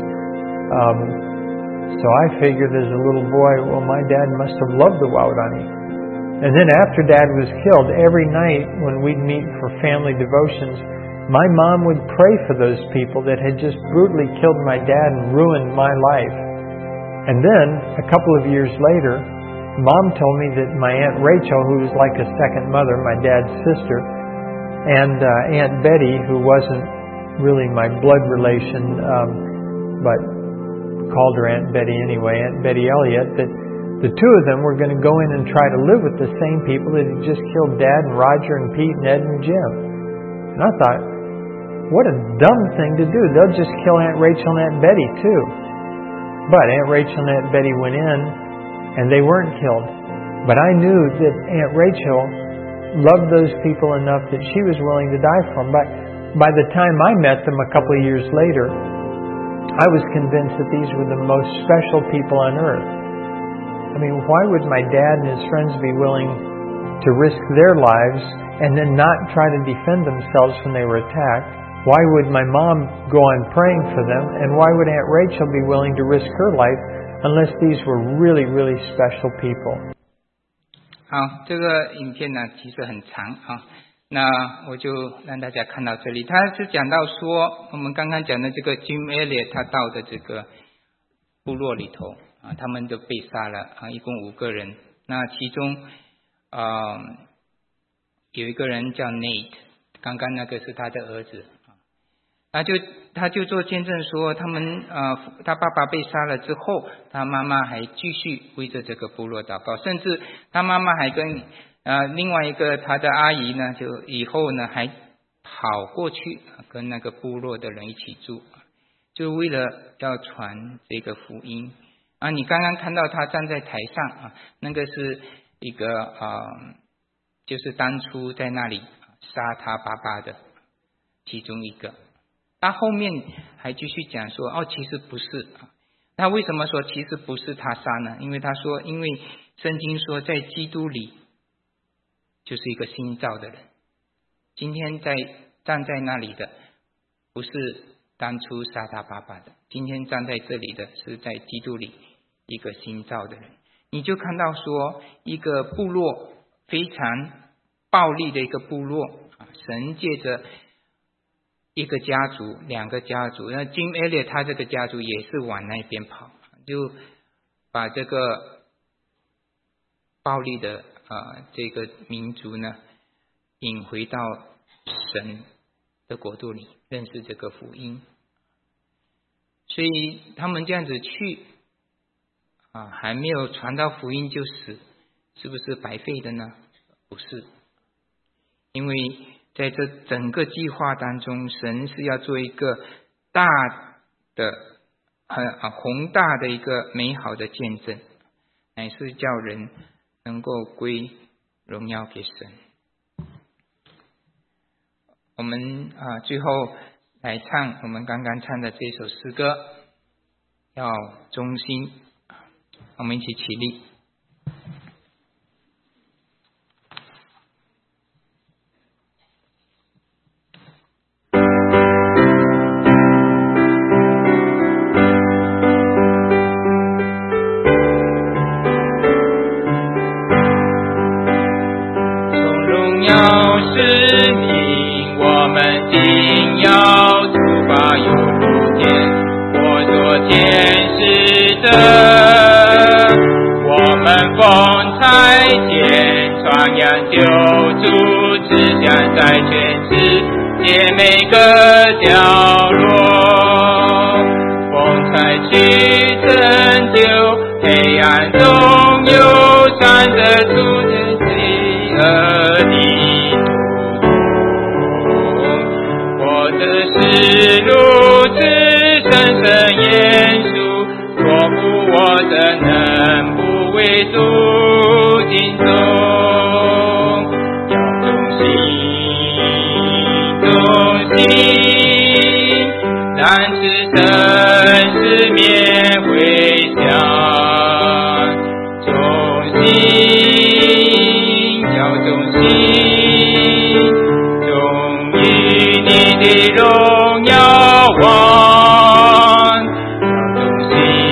So I figured as a little boy, my dad must have loved the Waodani. And then after Dad was killed, every night when we'd meet for family devotions, my mom would pray for those people that had just brutally killed my dad and ruined my life. And then, a couple of years later, Mom told me that my Aunt Rachel, who was like a second mother, my dad's sister, and Aunt Betty, who wasn't really my blood relation, but called her Aunt Betty anyway, Aunt Betty Elliott, that the 2 of them were going to go in and try to live with the same people that had just killed Dad and Roger and Pete and Ed and Jim. And I thought, what a dumb thing to do. They'll just kill Aunt Rachel and Aunt Betty too. But Aunt Rachel and Aunt Betty went in and they weren't killed. But I knew that Aunt Rachel loved those people enough that she was willing to die for them. But by the time I met them a couple of years later, I was convinced that these were the most special people on earth. I mean, why would my dad and his friends be willing to risk their lives and then not try to defend themselves when they were attacked? Why would my mom go on praying for them? And why would Aunt Rachel be willing to risk her life unless these were really, really special people? 好，这个影片呢其实很长啊，那我就让大家看到这里。他是讲到说，我们刚刚讲的这个 Jim Elliot 他到的这个部落里头啊，他们都被杀了啊，一共5个人。那其中有一个人叫 Nate， 刚刚那个是他的儿子。他就做见证说，他爸爸被杀了之后，他妈妈还继续为着这个部落祷告，甚至他妈妈还跟另外一个他的阿姨呢，就以后呢还跑过去跟那个部落的人一起住，就为了要传这个福音啊。你刚刚看到他站在台上啊，那个是一个就是当初在那里杀他爸爸的其中一个。他后面还继续讲说，其实不是。他为什么说其实不是他杀呢？因为他说，因为圣经说在基督里就是一个新造的人。今天站在那里的不是当初杀他爸爸的，今天站在这里的是在基督里一个新造的人。你就看到说，一个部落非常暴力的一个部落，神借着一个家族、两个家族，那 Jim Elliot 他这个家族也是往那边跑，就把这个暴力的这个民族呢引回到神的国度里，认识这个福音。所以他们这样子去还没有传到福音就死，是不是白费的呢？不是，因为在这整个计划当中，神是要做一个大的宏大的一个美好的见证，乃是叫人能够归荣耀给神。我们最后来唱我们刚刚唱的这首诗歌，要忠心。我们一起起立。从荣耀使命，我们定要出发有路天，我做天使的。我们奉差遣，传扬救主志向，在全世界每个角落，奉差去拯救黑暗中有善的主的罪恶的途中。我的是如此深深严肃，若不我怎能不为主尽忠？要忠心，但是生死免回响。忠心，要忠心，忠于你的荣耀王。要忠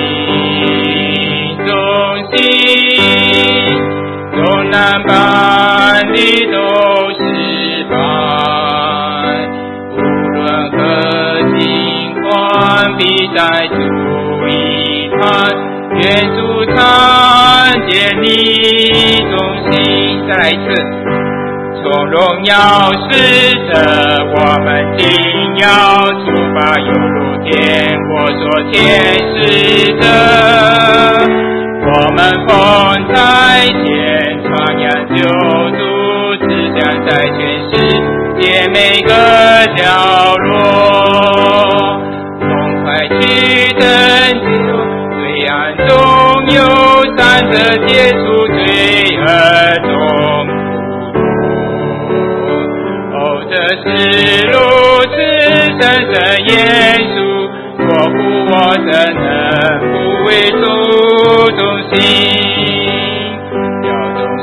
心，重难办理都失败，无论何情况必在主一旁，愿主常见你忠心。再来一次，从荣耀使者，我们定要出发有路天，我做天使者。我们奉差遣，传扬救主志向，在全世界每个角落，奉快去拯救罪案中有善的，解除罪恶中苦痛。这是如此深深严肃，若不我怎能不为主忠心？要忠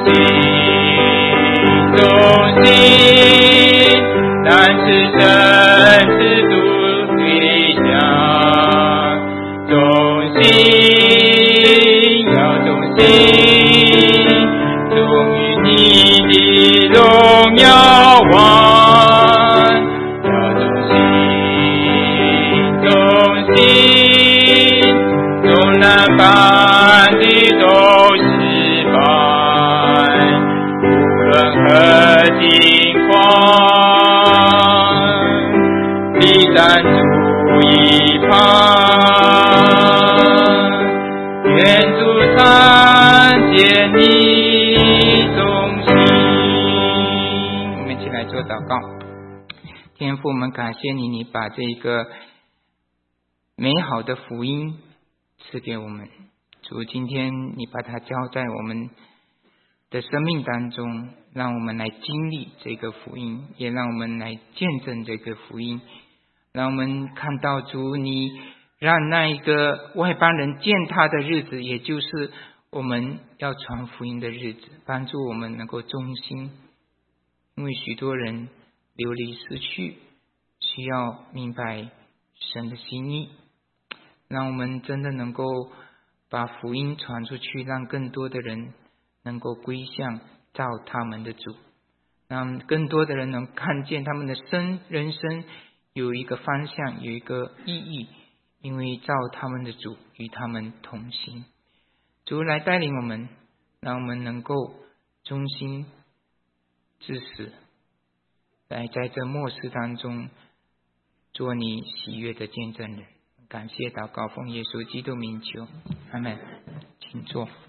心，但是生死主对象。忠心，要忠心，忠于你的荣耀王。要忠心，重难办的都失败，无论何情况，必站主一旁，愿主常见你忠心。我们一起来做祷告。天父，我们感谢你，你把这个美好的福音赐给我们。主，今天你把它交在我们的生命当中，让我们来经历这个福音，也让我们来见证这个福音，让我们看到主你让那一个外邦人践踏的日子，也就是我们要传福音的日子，帮助我们能够忠心。因为许多人流离失去，需要明白神的心意，让我们真的能够把福音传出去，让更多的人能够归向造他们的主，让更多的人能看见他们的人生有一个方向，有一个意义，因为造他们的主与他们同行。主来带领我们，让我们能够忠心至死，来在这末世当中做你喜悦的见证人。感谢祷告奉耶稣基督名求，阿们。请坐。